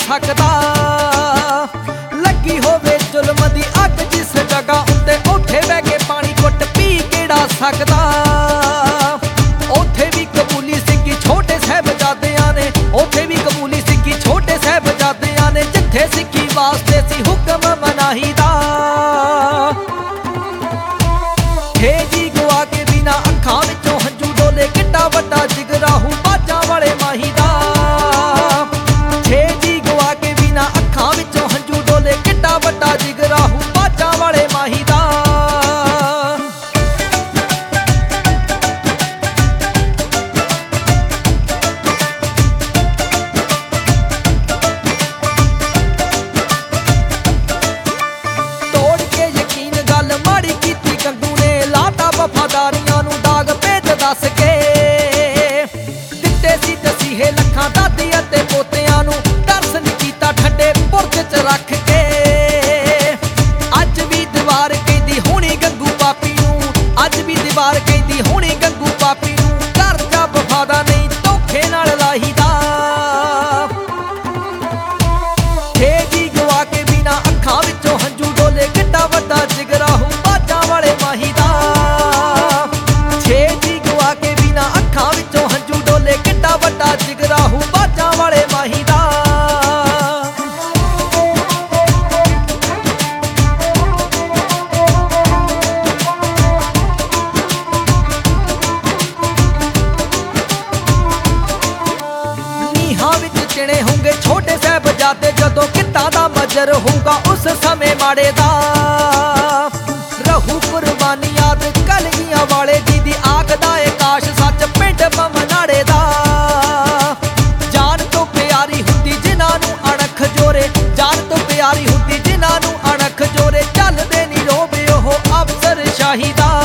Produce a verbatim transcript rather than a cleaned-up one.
ਸਕਦਾ। ਲੱਗੀ ਹੋਵੇ ਜ਼ੁਲਮ ਦੀ ਅੱਗ ਜਿਸ ਜਗ੍ਹਾ ਉੱਤੇ, ਉੱਥੇ ਬਹਿ ਕੇ ਪਾਣੀ ਘੁੱਟ ਪੀ ਕਿਹੜਾ ਸਕਦਾ। ਉੱਥੇ ਵੀ ਕਬੂਲੀ ਸਿੰਘੀ ਛੋਟੇ ਸਾਹਿਬਜ਼ਾਦਿਆਂ ਨੇ, ਉੱਥੇ ਵੀ ਕਬੂਲੀ ਸਿੰਘੀ ਛੋਟੇ ਸਾਹਿਬਜ਼ਾਦਿਆਂ ਨੇ, ਜਿੱਥੇ ਸਿੱਖੀ ਵਾਸਤੇ ਸੀ ਹੁਕਮ ਮਨਾਹੀ ਦਾ। ਹੇ ਜੀ ਗਵਾ ਕੇ ਬਿਨਾ ਅੱਖਾਂ ਵਿੱਚੋਂ ਹੰਝੂ ਡੋਲੇ, ਕਿੱਡਾ ਵੱਡਾ ਜਿਗਰਾਹੂ ਬਾਜਾਂ ਵਾਲੇ ਮਾਹੀ ਦਾ। ਹੇ ਜੀ ਗਵਾ ਕੇ ਬਿਨਾ ਅੱਖਾਂ ਵਿੱਚੋਂ ਹੰਝੂ ਡੋਲੇ, ਕਿੱਡਾ ਵੱਡਾ ਜਿਗਰਾਹੂ ਬਾਜਾਂ ਵਾਲੇ ਮਾਹੀ ਦਾ। ਤੋੜ ਕੇ ਯਕੀਨ ਗੱਲ ਮਾੜੀ ਕੀਤੀ ਗੰਗੂ ਨੇ, ਲਾਤਾ ਵਫਾਦਾਰੀਆਂ ਨੂੰ ਦਾਗ ਭੇਜ ਦੱਸ ਕੇ। ਦਿੱਤੇ ਸੀ ਤਸੀਹੇ ਲੱਖਾਂ ਦਾਦੀ ਅਤੇ ਪੋਤਿਆਂ ਨੂੰ, ਤਰਸ ਨਹੀਂ ਕੀਤਾ ਠੰਡੇ ਬੁਰਜ ਚ ਰੱਖ ਕੇ। ਅੱਜ ਵੀ ਦੀਵਾਰ ਕਹਿੰਦੀ ਹੋਣੀ ਗੰਗੂ ਪਾਪੀ ਨੂੰ, ਅੱਜ ਵੀ ਦੀਵਾਰ ਕਹਿੰਦੀ ਹੋਣੀ ਗੰਗੂ ਪਾਪੀ ਨੂੰ, ਘਰ ਦਾ ਵਫਾਦਾ ਨਹੀਂ ਧੋਖੇ ਨਾਲ ਲਾਹੀਦਾ। ਹੇ ਜੀ ਗਵਾ ਕੇ ਬਿਨਾ ਅੱਖਾਂ ਵਿੱਚੋਂ ਹੰਝੂ ਡੋਲੇ, ਕਿੱਡਾ ਵੱਡਾ ਜਿਗਰਾਹੂ ਬਾਜਾਂ ਵਾਲੇ ਮਾਹੀ ਦਾ। ਛੇ ਜੀ ਗਵਾ ਕੇ ਬਿਨਾ ਅੱਖਾਂ ਵਿੱਚੋਂ ਹੰਝੂ ਡੋਲੇ, ਕਿੱਡਾ ਵੱਡਾ ਜਿਗਰਾਹੂ ਬਾਜਾਂ ਵਾਲੇ ਮਾਹੀ ਦਾ। ਨੀਹਾਂ ਵਿੱਚ ਚਿਣੇ ਹੋਣਗੇ ਛੋਟੇ ਸਾਹਿਬਜ਼ਾਦੇ, ਜਦੋਂ ਕਿੱਦਾਂ ਦਾ ਮਜਰ ਹੋਊਗਾ ਉਸ ਸਮੇਂ ਮਾੜੇ ਦਾ। ਰਹੂ ਕੁਰਬਾਨੀ ਯਾਦ ਕਲਗੀਆਂ ਵਾਲੇ ਜੀ ਦੀ, ਆਖਦਾ ਏ ਕਾਸ਼ ਸੱਚ ਪਿੰਡ ਮਮਨਾੜੇ ਦਾ। ਜਾਨ ਤੋਂ ਪਿਆਰੀ ਹੁੰਦੀ ਜਿਨ੍ਹਾਂ ਨੂੰ ਅਣਖ ਜੋਰੇ, ਜਾਨ ਤੋਂ ਪਿਆਰੀ ਹੁੰਦੀ ਜਿਨ੍ਹਾਂ ਨੂੰ ਅਣਖ ਜੋਰੇ, ਚੱਲਦੇ ਨੀ ਰੋਵੇ ਉਹ ਅਫਸਰ ਸ਼ਾਹੀ ਦਾ।